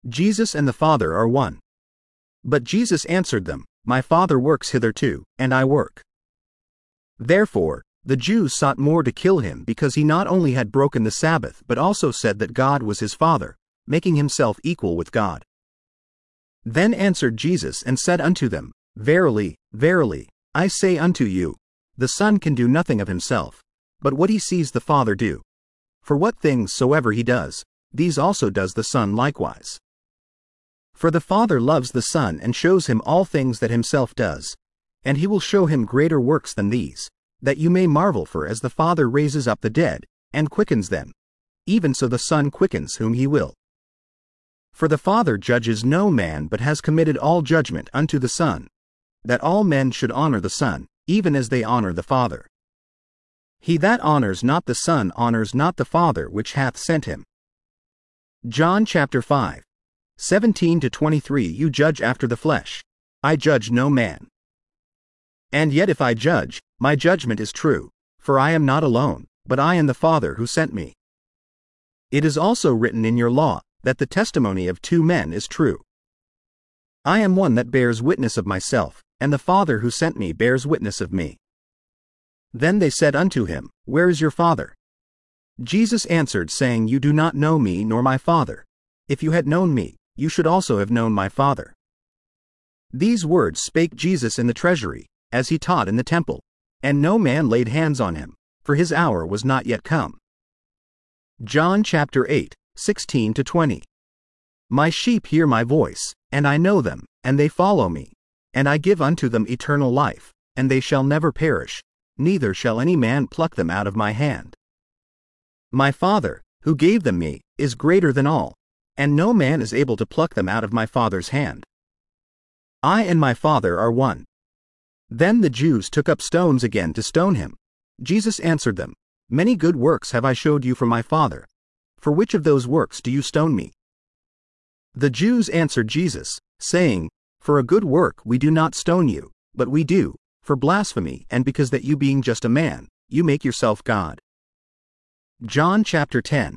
Jesus and the Father are one. But Jesus answered them, My Father works hitherto, and I work. Therefore, the Jews sought more to kill him because he not only had broken the Sabbath but also said that God was his Father, making himself equal with God. Then answered Jesus and said unto them, Verily, verily, I say unto you, the Son can do nothing of himself, but what he sees the Father do. For what things soever he does, these also does the Son likewise. For the Father loves the Son and shows him all things that himself does, and he will show him greater works than these, that you may marvel. For as the Father raises up the dead, and quickens them, even so the Son quickens whom he will. For the Father judges no man but has committed all judgment unto the Son, that all men should honor the Son, even as they honor the Father. He that honors not the Son honors not the Father which hath sent him. John chapter 5, 17-23. You judge after the flesh. I judge no man. And yet if I judge, my judgment is true, for I am not alone, but I and the Father who sent me. It is also written in your law, that the testimony of 2 men is true. I am one that bears witness of myself, and the Father who sent me bears witness of me. Then they said unto him, Where is your Father? Jesus answered, saying, You do not know me nor my Father. If you had known me, you should also have known my Father. These words spake Jesus in the treasury, as he taught in the temple, and no man laid hands on him, for his hour was not yet come. John chapter 8, 16-20. My sheep hear my voice, and I know them, and they follow me, and I give unto them eternal life, and they shall never perish, neither shall any man pluck them out of my hand. My Father, who gave them me, is greater than all, and no man is able to pluck them out of my Father's hand. I and my Father are one. Then the Jews took up stones again to stone him. Jesus answered them, Many good works have I showed you from my Father. For which of those works do you stone me? The Jews answered Jesus, saying, For a good work we do not stone you, but we do, for blasphemy, and because that you being just a man, you make yourself God. John chapter 10,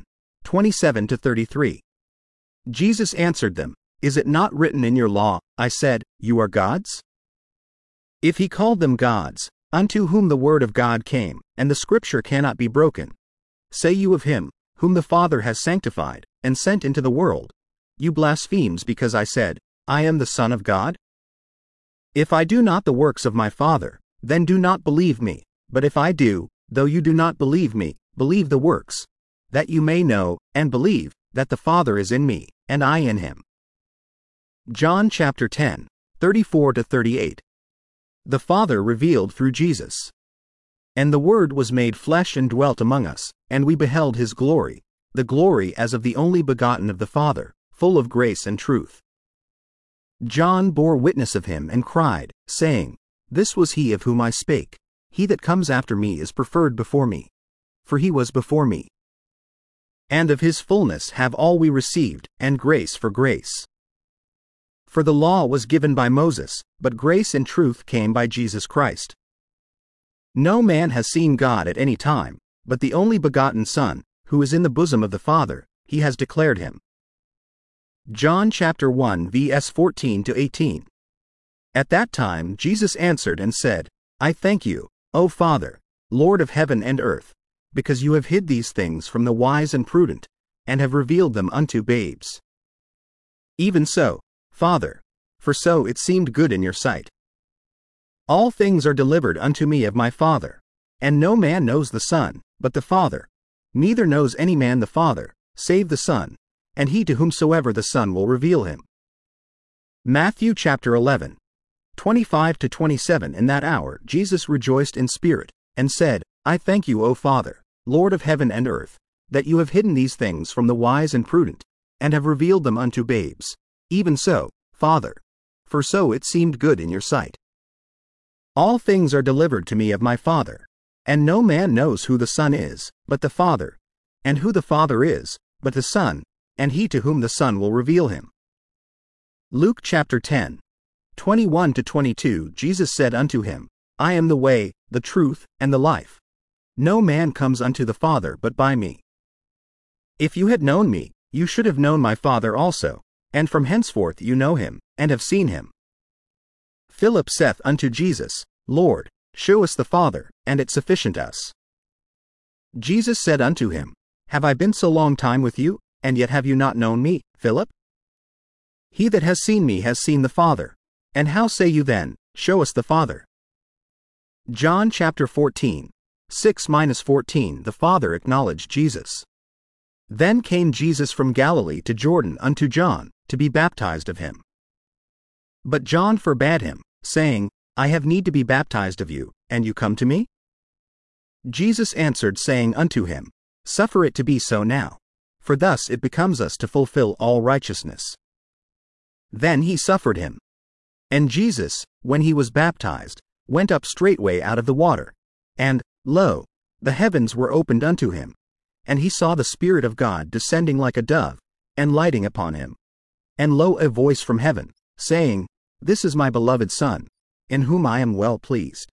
27-33. Jesus answered them, Is it not written in your law, I said, You are gods? If he called them gods, unto whom the word of God came, and the scripture cannot be broken, say you of him, whom the Father has sanctified, and sent into the world, You blasphemes because I said, I am the Son of God? If I do not the works of my Father, then do not believe me, but if I do, though you do not believe me, believe the works, that you may know, and believe, that the Father is in me, and I in him. John chapter 10, 34-38. The Father revealed through Jesus. And the Word was made flesh and dwelt among us, and we beheld his glory, the glory as of the only begotten of the Father, full of grace and truth. John bore witness of him and cried, saying, This was he of whom I spake. He that comes after me is preferred before me, for he was before me. And of his fullness have all we received, and grace for grace. For the law was given by Moses, but grace and truth came by Jesus Christ. No man has seen God at any time, but the only begotten Son, who is in the bosom of the Father, he has declared him. John chapter 1 vs 14-18. At that time Jesus answered and said, I thank you, O Father, Lord of heaven and earth, because you have hid these things from the wise and prudent, and have revealed them unto babes. Even so, Father, for so it seemed good in your sight. All things are delivered unto me of my Father, and no man knows the Son, but the Father, neither knows any man the Father, save the Son, and he to whomsoever the Son will reveal him. Matthew chapter 11, 25-27. In that hour Jesus rejoiced in spirit, and said, I thank you, O Father, Lord of heaven and earth, that you have hidden these things from the wise and prudent, and have revealed them unto babes. Even so, Father, for so it seemed good in your sight. All things are delivered to me of my Father, and no man knows who the Son is, but the Father, and who the Father is, but the Son, and he to whom the Son will reveal him. Luke chapter 10, 21-22. Jesus said unto him, I am the way, the truth, and the life. No man comes unto the Father but by me. If you had known me, you should have known my Father also, and from henceforth you know him, and have seen him. Philip saith unto Jesus, Lord, show us the Father, and it sufficient us. Jesus said unto him, Have I been so long time with you, and yet have you not known me, Philip? He that has seen me has seen the Father. And how say you then, Show us the Father? John chapter 14, 6-14. The Father acknowledged Jesus. Then came Jesus from Galilee to Jordan unto John, to be baptized of him. But John forbade him, saying, I have need to be baptized of you, and you come to me? Jesus answered, saying unto him, Suffer it to be so now, for thus it becomes us to fulfill all righteousness. Then he suffered him. And Jesus, when he was baptized, went up straightway out of the water, and, lo, the heavens were opened unto him, and he saw the Spirit of God descending like a dove, and lighting upon him. And lo, a voice from heaven, saying, This is my beloved Son, in whom I am well pleased.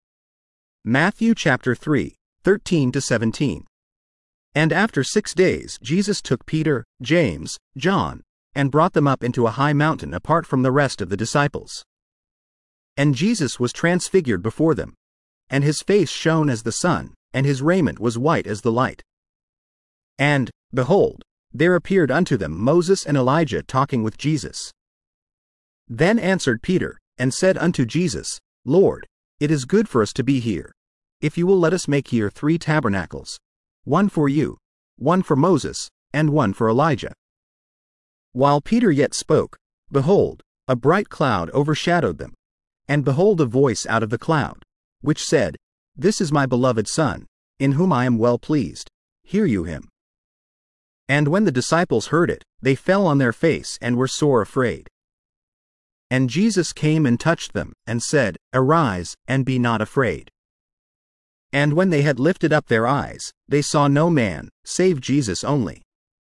Matthew chapter 3, 13-17. And after 6 days Jesus took Peter, James, John, and brought them up into a high mountain apart from the rest of the disciples. And Jesus was transfigured before them, and his face shone as the sun, and his raiment was white as the light. And, behold, there appeared unto them Moses and Elijah talking with Jesus. Then answered Peter, and said unto Jesus, Lord, it is good for us to be here. If you will let us make here 3 tabernacles, one for you, one for Moses, and one for Elijah. While Peter yet spoke, behold, a bright cloud overshadowed them. And behold, a voice out of the cloud, which said, This is my beloved Son, in whom I am well pleased. Hear you him. And when the disciples heard it, they fell on their face and were sore afraid. And Jesus came and touched them, and said, Arise, and be not afraid. And when they had lifted up their eyes, they saw no man, save Jesus only.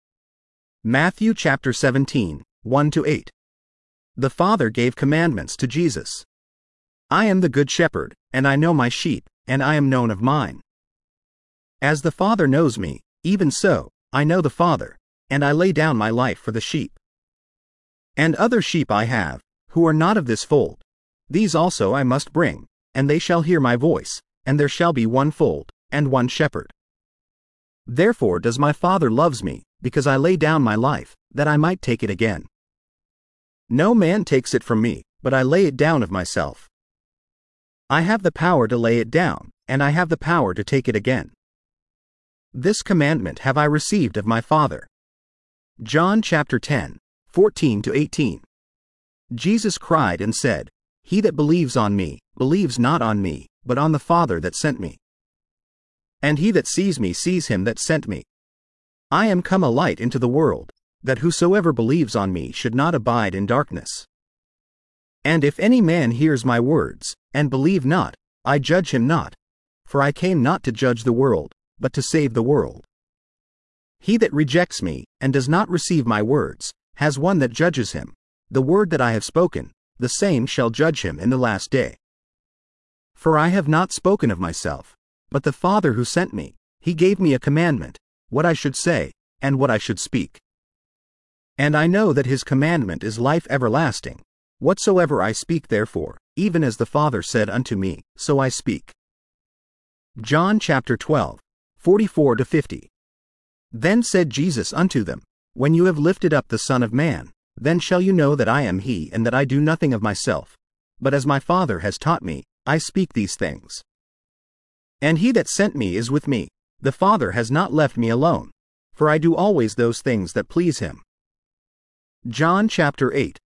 Matthew chapter 17, 1-8. The Father gave commandments to Jesus. I am the good shepherd, and I know my sheep, and I am known of mine. As the Father knows me, even so, I know the Father, and I lay down my life for the sheep. And other sheep I have, who are not of this fold. These also I must bring, and they shall hear my voice, and there shall be one fold, and one shepherd. Therefore does my Father loves me, because I lay down my life, that I might take it again. No man takes it from me, but I lay it down of myself. I have the power to lay it down, and I have the power to take it again. This commandment have I received of my Father. John chapter 10, 14-18. Jesus cried and said, He that believes on me, believes not on me, but on the Father that sent me. And he that sees me sees him that sent me. I am come a light into the world, that whosoever believes on me should not abide in darkness. And if any man hears my words, and believe not, I judge him not, for I came not to judge the world, but to save the world. He that rejects me, and does not receive my words, has one that judges him. The word that I have spoken, the same shall judge him in the last day. For I have not spoken of myself, but the Father who sent me, he gave me a commandment, what I should say, and what I should speak. And I know that his commandment is life everlasting. Whatsoever I speak therefore, even as the Father said unto me, so I speak. John chapter 12, 44-50. Then said Jesus unto them, When you have lifted up the Son of Man, then shall you know that I am he, and that I do nothing of myself, but as my Father has taught me, I speak these things. And he that sent me is with me. The Father has not left me alone, for I do always those things that please him. John chapter 8,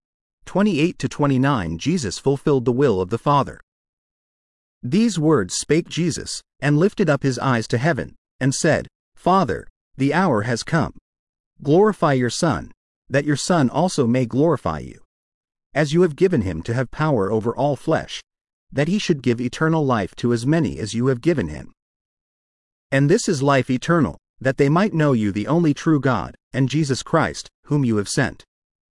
28-29. Jesus fulfilled the will of the Father. These words spake Jesus, and lifted up his eyes to heaven, and said, Father, the hour has come. Glorify your Son, that your Son also may glorify you, as you have given him to have power over all flesh, that he should give eternal life to as many as you have given him. And this is life eternal, that they might know you the only true God, and Jesus Christ, whom you have sent.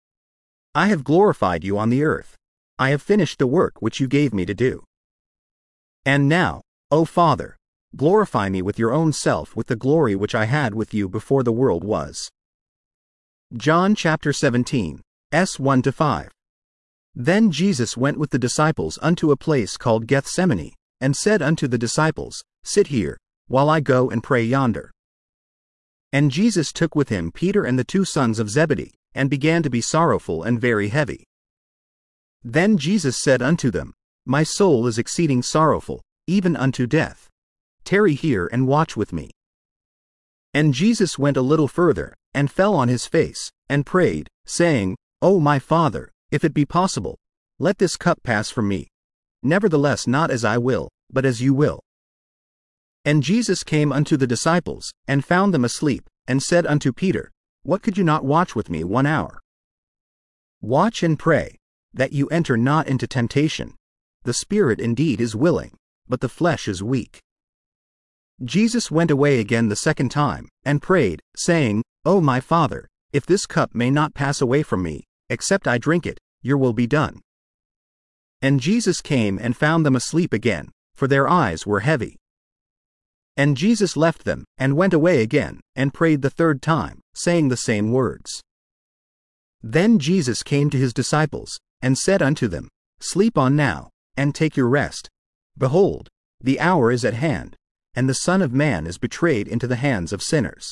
I have glorified you on the earth. I have finished the work which you gave me to do. And now, O Father, glorify me with your own self with the glory which I had with you before the world was. John chapter 17, 1-5. Then Jesus went with the disciples unto a place called Gethsemane, and said unto the disciples, Sit here, while I go and pray yonder. And Jesus took with him Peter and the 2 sons of Zebedee, and began to be sorrowful and very heavy. Then Jesus said unto them, My soul is exceeding sorrowful, even unto death. Tarry here and watch with me. And Jesus went a little further, and fell on his face, and prayed, saying, O my Father, if it be possible, let this cup pass from me. Nevertheless not as I will, but as you will. And Jesus came unto the disciples, and found them asleep, and said unto Peter, What could you not watch with me 1 hour? Watch and pray, that you enter not into temptation. The spirit indeed is willing, but the flesh is weak. Jesus went away again the second time, and prayed, saying, O my Father, if this cup may not pass away from me, except I drink it, your will be done. And Jesus came and found them asleep again, for their eyes were heavy. And Jesus left them, and went away again, and prayed the 3rd time, saying the same words. Then Jesus came to his disciples, and said unto them, Sleep on now, and take your rest. Behold, the hour is at hand, and the Son of Man is betrayed into the hands of sinners.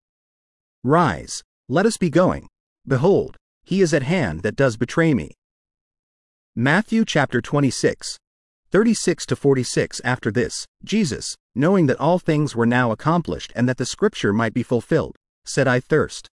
Rise, let us be going. Behold, he is at hand that does betray me. Matthew chapter 26, 36-46. After this, Jesus, knowing that all things were now accomplished and that the scripture might be fulfilled, said, I thirst.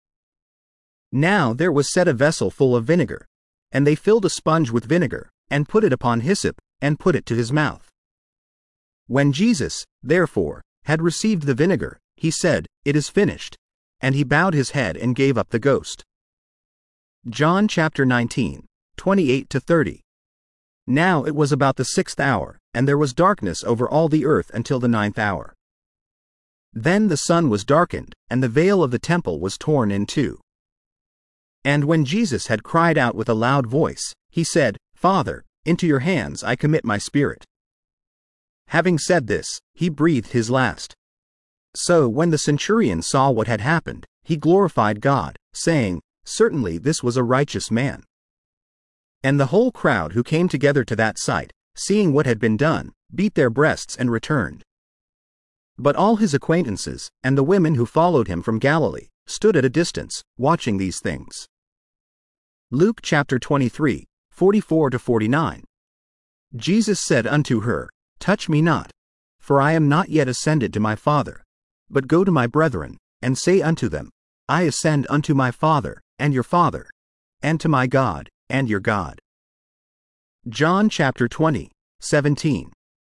Now there was set a vessel full of vinegar, and they filled a sponge with vinegar, and put it upon hyssop, and put it to his mouth. When Jesus, therefore, had received the vinegar, he said, It is finished. And he bowed his head and gave up the ghost. John chapter 19, 28-30. Now it was about the 6th hour, and there was darkness over all the earth until the 9th hour. Then the sun was darkened, and the veil of the temple was torn in two. And when Jesus had cried out with a loud voice, he said, Father, into your hands I commit my spirit. Having said this, he breathed his last. So when the centurion saw what had happened, he glorified God, saying, Certainly this was a righteous man. And the whole crowd who came together to that sight, seeing what had been done, beat their breasts and returned. But all his acquaintances, and the women who followed him from Galilee, stood at a distance, watching these things. Luke chapter 23, 44-49. Jesus said unto her, Touch me not, for I am not yet ascended to my Father, but go to my brethren, and say unto them, I ascend unto my Father, and your Father, and to my God, and your God. John chapter 20, 17.